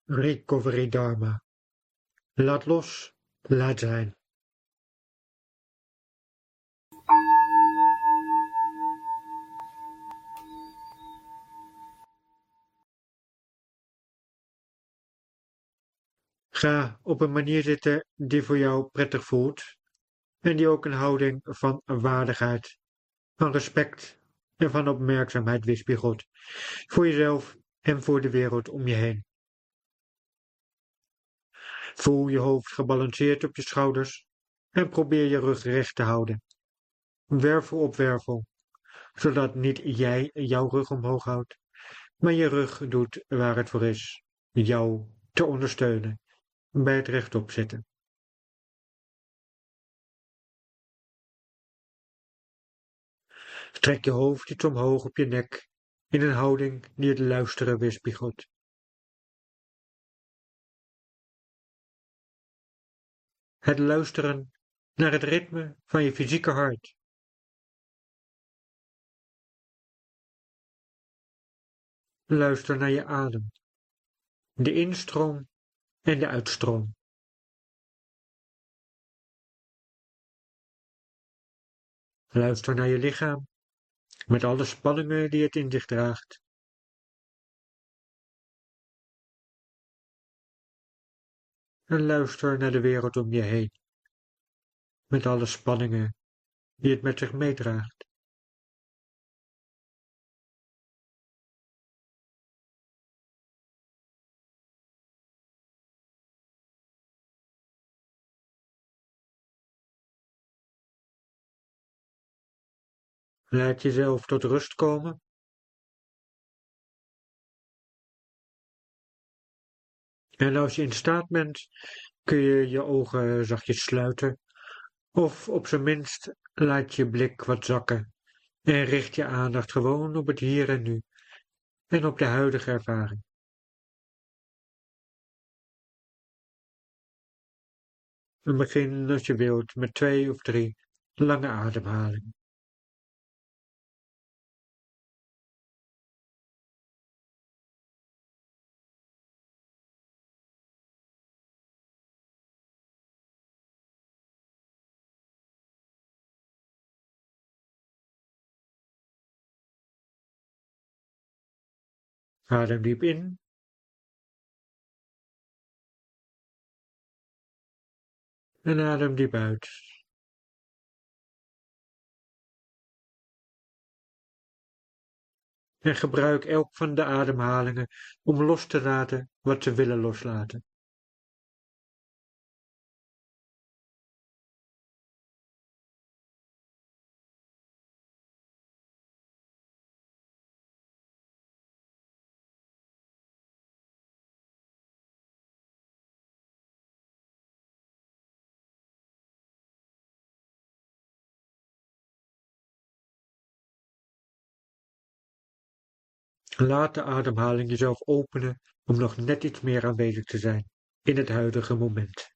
Recovery Dharma. Laat los, laat zijn. Ga op een manier zitten die voor jou prettig voelt en die ook een houding van waardigheid, van respect en van opmerkzaamheid weerspiegelt voor jezelf en voor de wereld om je heen. Voel je hoofd gebalanceerd op je schouders en probeer je rug recht te houden, wervel op wervel, zodat niet jij jouw rug omhoog houdt, maar je rug doet waar het voor is, jou te ondersteunen bij het rechtop zitten. Trek je hoofd iets omhoog op je nek in een houding die het luisteren weerspiegelt. Het luisteren naar het ritme van je fysieke hart. Luister naar je adem, de instroom en de uitstroom. Luister naar je lichaam, met alle spanningen die het in zich draagt. En luister naar de wereld om je heen, met alle spanningen die het met zich meedraagt. Laat jezelf tot rust komen. En als je in staat bent, kun je je ogen zachtjes sluiten, of op zijn minst laat je blik wat zakken en richt je aandacht gewoon op het hier en nu en op de huidige ervaring. En begin als je wilt met 2 of 3 lange ademhalingen. Adem diep in en adem diep uit. En gebruik elk van de ademhalingen om los te laten wat ze willen loslaten. Laat de ademhaling jezelf openen om nog net iets meer aanwezig te zijn in het huidige moment.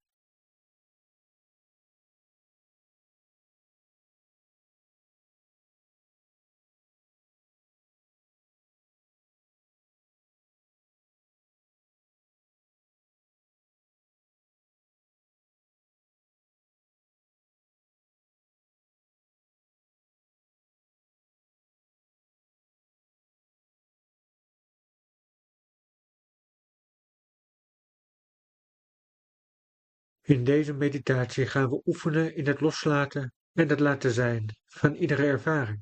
In deze meditatie gaan we oefenen in het loslaten en het laten zijn van iedere ervaring.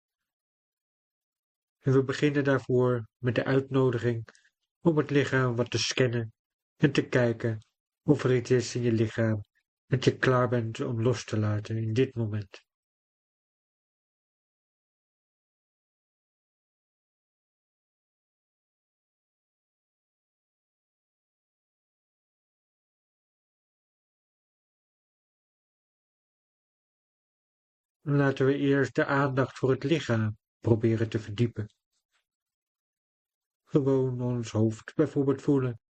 En we beginnen daarvoor met de uitnodiging om het lichaam wat te scannen en te kijken of er iets is in je lichaam dat je klaar bent om los te laten in dit moment. Laten we eerst de aandacht voor het lichaam proberen te verdiepen. Gewoon ons hoofd bijvoorbeeld voelen.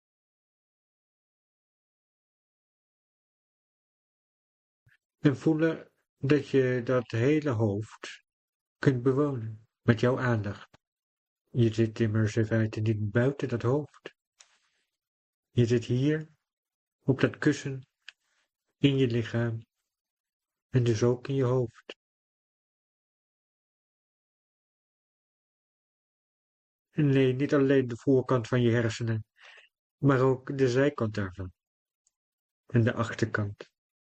En voelen dat je dat hele hoofd kunt bewonen met jouw aandacht. Je zit immers in feite niet buiten dat hoofd. Je zit hier, op dat kussen, in je lichaam en dus ook in je hoofd. En nee, niet alleen de voorkant van je hersenen, maar ook de zijkant daarvan en de achterkant.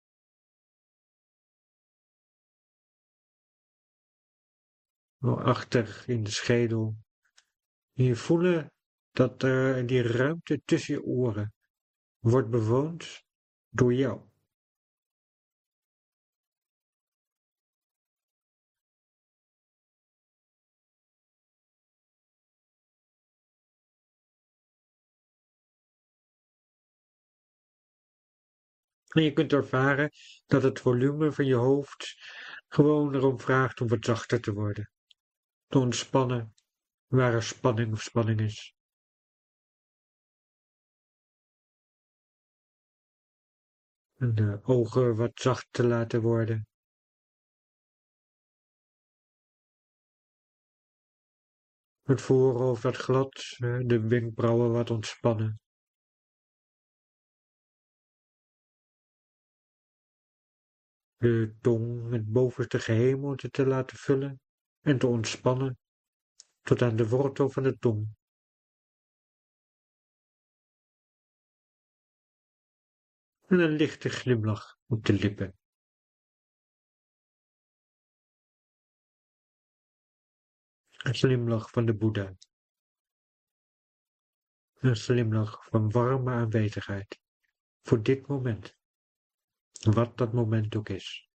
Wel achter in de schedel. En je voelen dat die ruimte tussen je oren wordt bewoond door jou. En je kunt ervaren dat het volume van je hoofd gewoon erom vraagt om wat zachter te worden. Te ontspannen waar er spanning of spanning is. En de ogen wat zacht te laten worden. Het voorhoofd wat glad, de wenkbrauwen wat ontspannen. De tong het bovenste gehemelte te laten vullen en te ontspannen tot aan de wortel van de tong. En een lichte glimlach op de lippen. Een glimlach van de Boeddha. Een glimlach van warme aanwezigheid. Voor dit moment. Wat dat moment ook is.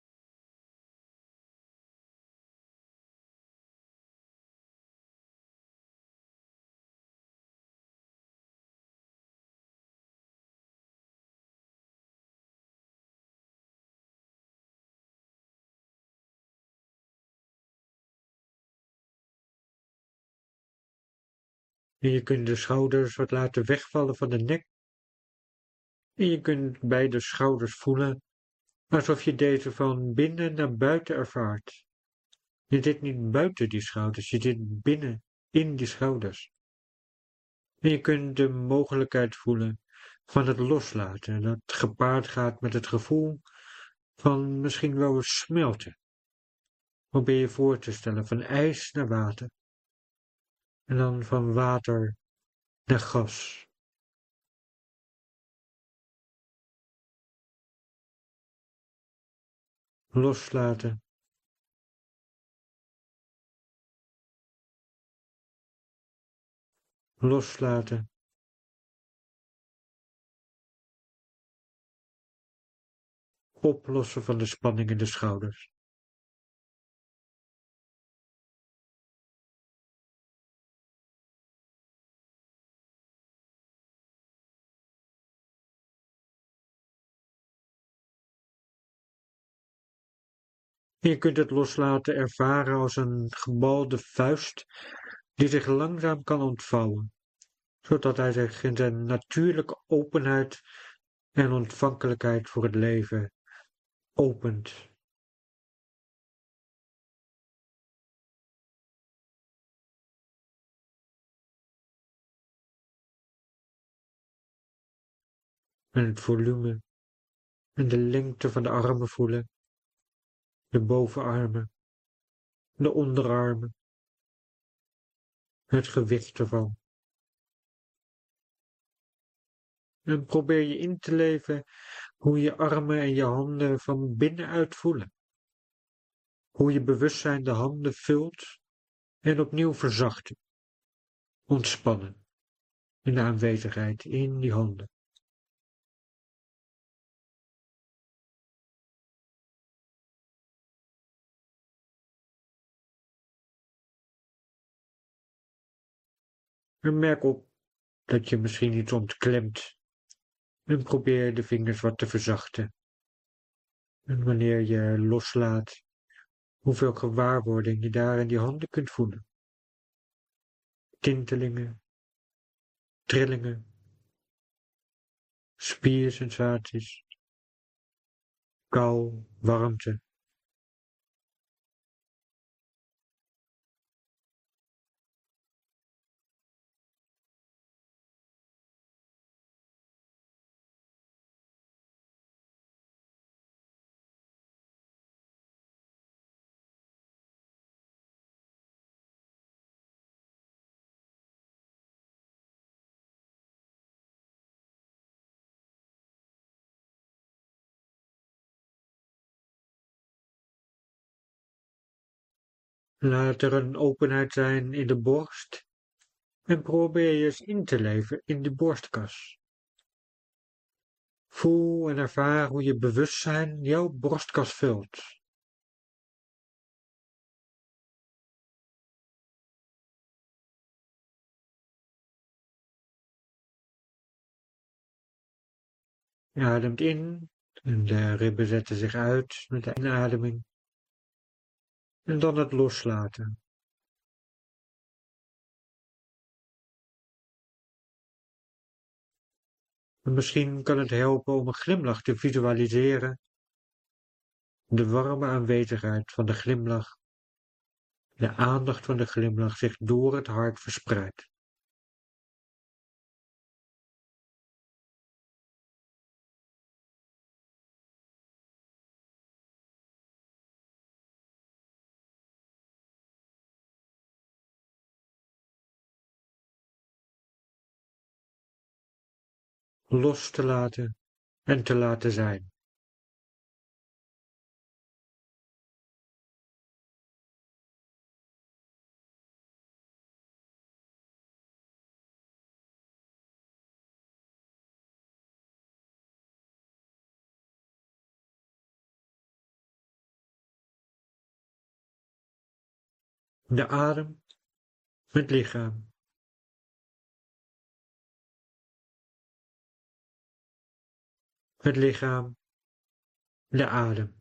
En je kunt de schouders wat laten wegvallen van de nek. En je kunt beide schouders voelen, alsof je deze van binnen naar buiten ervaart. Je zit niet buiten die schouders, je zit binnen in die schouders. En je kunt de mogelijkheid voelen van het loslaten, dat gepaard gaat met het gevoel van misschien wel eens smelten. Probeer je voor te stellen van ijs naar water. En dan van water naar gas. Loslaten. Loslaten. Oplossen van de spanning in de schouders. Je kunt het loslaten ervaren als een gebalde vuist die zich langzaam kan ontvouwen, zodat hij zich in zijn natuurlijke openheid en ontvankelijkheid voor het leven opent. En het volume en de lengte van de armen voelen, de bovenarmen, de onderarmen, het gewicht ervan. En probeer je in te leven hoe je armen en je handen van binnenuit voelen. Hoe je bewustzijn de handen vult en opnieuw verzachten, ontspannen in de aanwezigheid in die handen. En merk op dat je misschien iets ontklemt en probeer de vingers wat te verzachten. En wanneer je loslaat, hoeveel gewaarwording je daar in die handen kunt voelen. Tintelingen, trillingen, spiersensaties, kou, warmte. Laat er een openheid zijn in de borst en probeer je eens in te leven in die borstkas. Voel en ervaar hoe je bewustzijn jouw borstkas vult. Je ademt in en de ribben zetten zich uit met de inademing. En dan het loslaten. En misschien kan het helpen om een glimlach te visualiseren. De warme aanwezigheid van de glimlach. De aandacht van de glimlach zich door het hart verspreidt. Los te laten en te laten zijn. De adem, het lichaam. Het lichaam, de adem.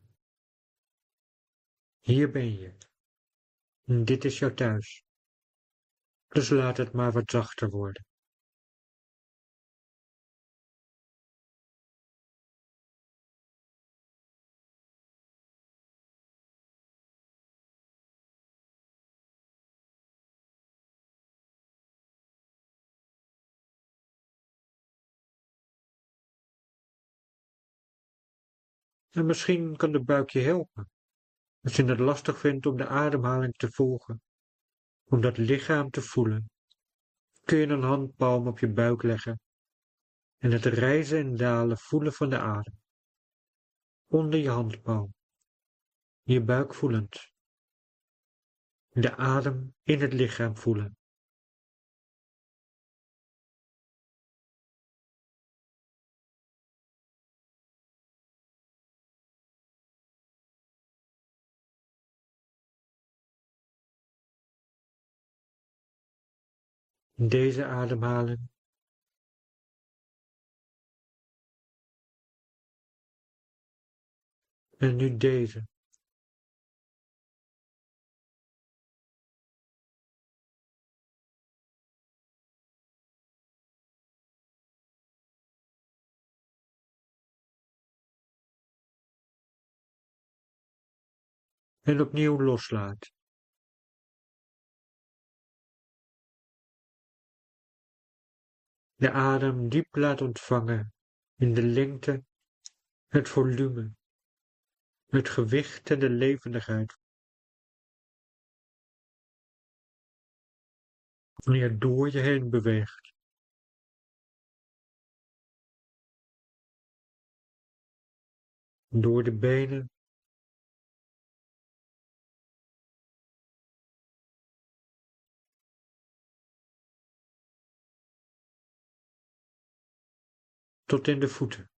Hier ben je. Dit is jouw thuis. Dus laat het maar wat zachter worden. En misschien kan de buik je helpen. Als je het lastig vindt om de ademhaling te volgen, om dat lichaam te voelen, kun je een handpalm op je buik leggen en het rijzen en dalen voelen van de adem. Onder je handpalm, je buik voelend. De adem in het lichaam voelen. Deze ademhaling. En nu deze. En opnieuw loslaat. De adem diep laat ontvangen in de lengte, het volume, het gewicht en de levendigheid. Wanneer het door je heen beweegt. Door de benen. Tot in de voeten.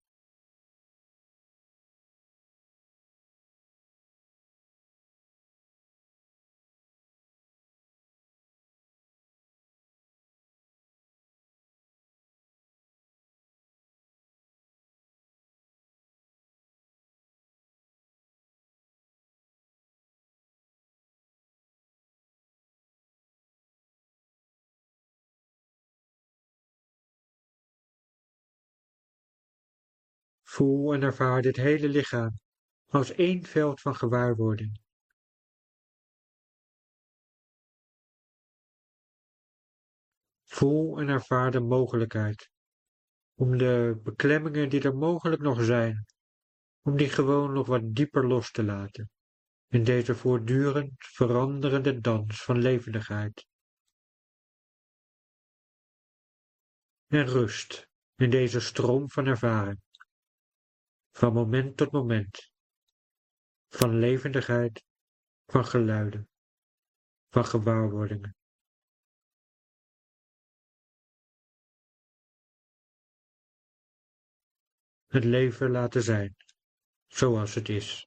Voel en ervaar dit hele lichaam als één veld van gewaarwording. Voel en ervaar de mogelijkheid om de beklemmingen die er mogelijk nog zijn, om die gewoon nog wat dieper los te laten, in deze voortdurend veranderende dans van levendigheid. En rust in deze stroom van ervaring, van moment tot moment, van levendigheid, van geluiden. van gewaarwordingen. Het leven laten zijn, zoals het is.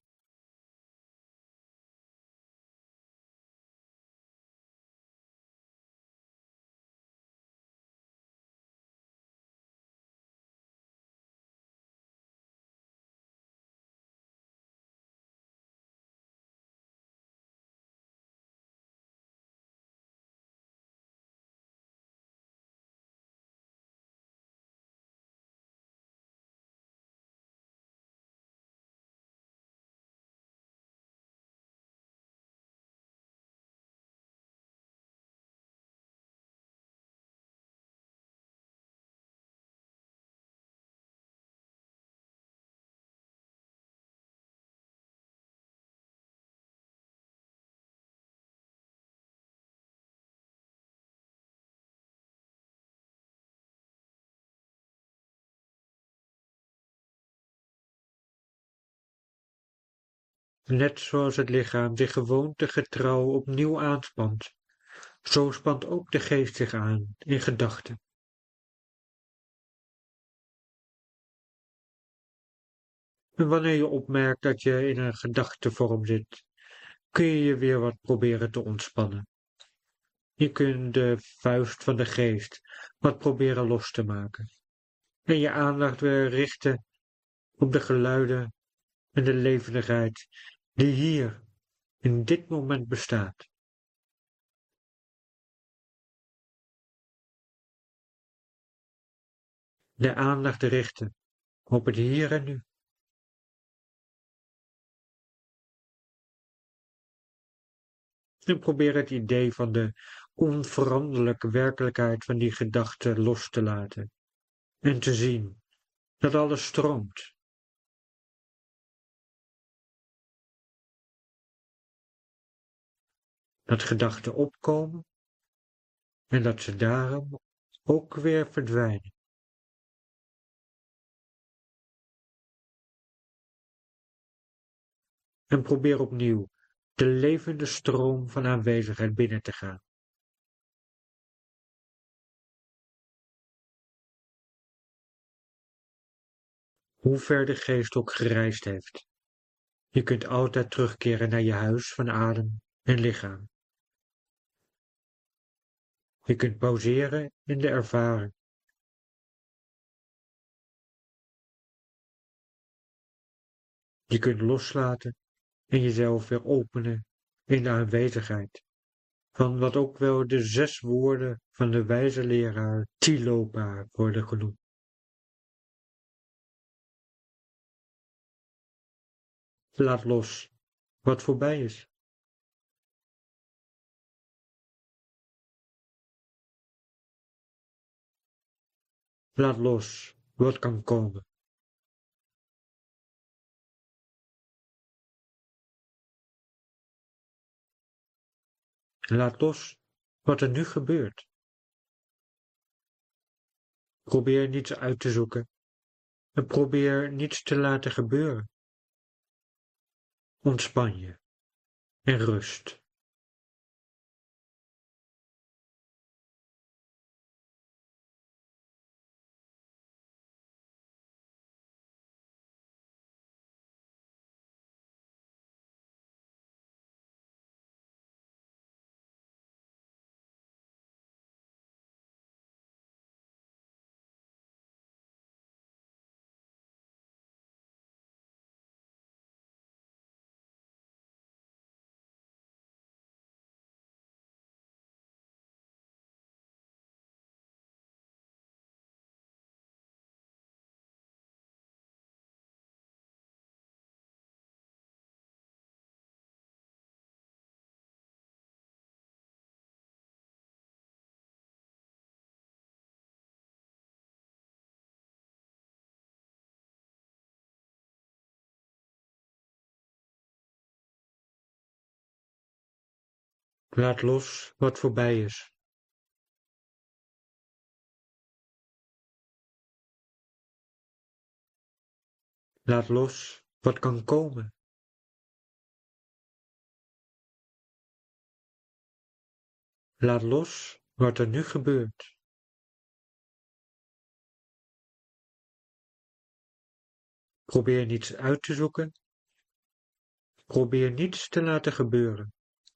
Net zoals het lichaam zich gewoontegetrouw opnieuw aanspant, zo spant ook de geest zich aan in gedachten. En wanneer je opmerkt dat je in een gedachtevorm zit, kun je je weer wat proberen te ontspannen. Je kunt de vuist van de geest wat proberen los te maken en je aandacht weer richten op de geluiden en de levendigheid die hier in dit moment bestaat. De aandacht richten op het hier en nu. En probeer het idee van de onveranderlijke werkelijkheid van die gedachte los te laten en te zien dat alles stroomt. Dat gedachten opkomen en dat ze daarom ook weer verdwijnen. En probeer opnieuw de levende stroom van aanwezigheid binnen te gaan. Hoe ver de geest ook gereisd heeft. Je kunt altijd terugkeren naar je huis van adem en lichaam. Je kunt pauzeren in de ervaring. Je kunt loslaten en jezelf weer openen in de aanwezigheid van wat ook wel de 6 woorden van de wijze leraar Tilopa worden genoemd. Laat los wat voorbij is. Laat los wat kan komen. Laat los wat er nu gebeurt. Probeer niets uit te zoeken en probeer niets te laten gebeuren. Ontspan je en rust. Laat los wat voorbij is. Laat los wat kan komen. Laat los wat er nu gebeurt. Probeer niets uit te zoeken. Probeer niets te laten gebeuren.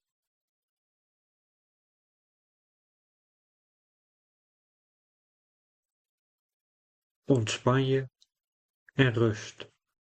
Ontspan je en rust.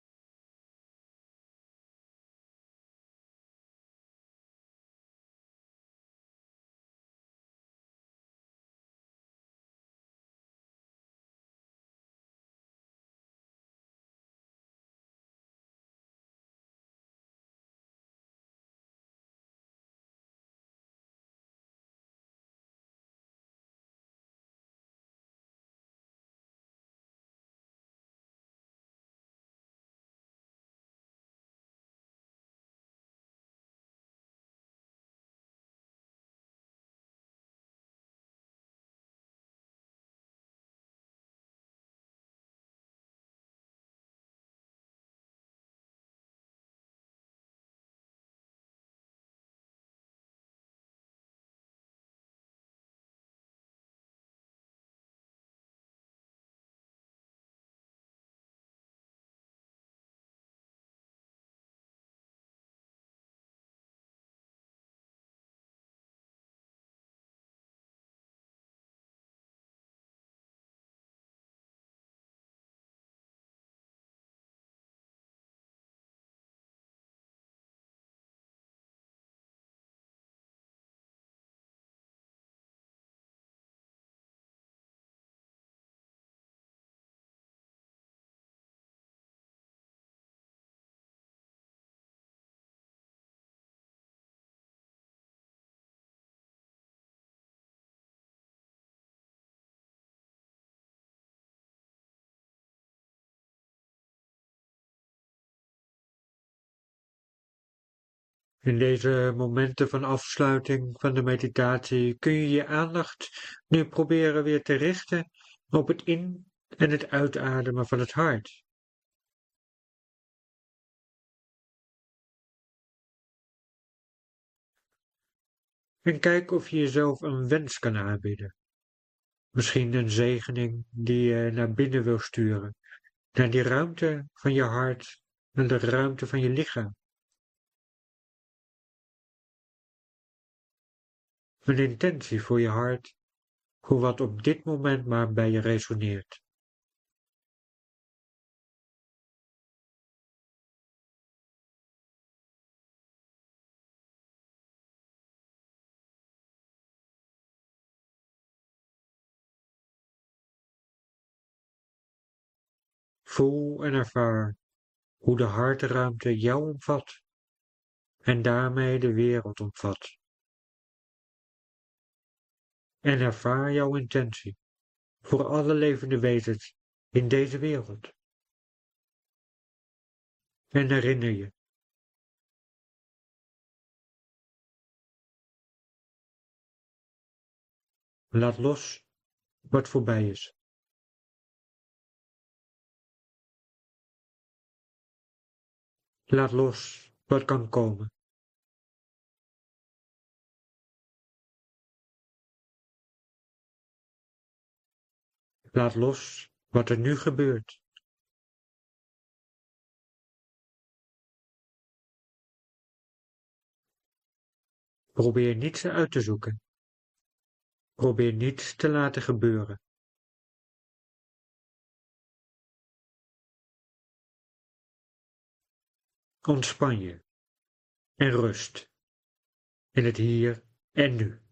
In deze momenten van afsluiting van de meditatie kun je je aandacht nu proberen weer te richten op het in- en het uitademen van het hart. En kijk of je jezelf een wens kan aanbieden. Misschien een zegening die je naar binnen wil sturen, naar die ruimte van je hart, naar de ruimte van je lichaam. Een intentie voor je hart, voor wat op dit moment maar bij je resoneert. Voel en ervaar hoe de hartruimte jou omvat en daarmee de wereld omvat. En ervaar jouw intentie voor alle levende wezens in deze wereld. En herinner je, laat los wat voorbij is. Laat los wat kan komen. Laat los wat er nu gebeurt. Probeer niets uit te zoeken. Probeer niets te laten gebeuren. Ontspan je en rust in het hier en nu.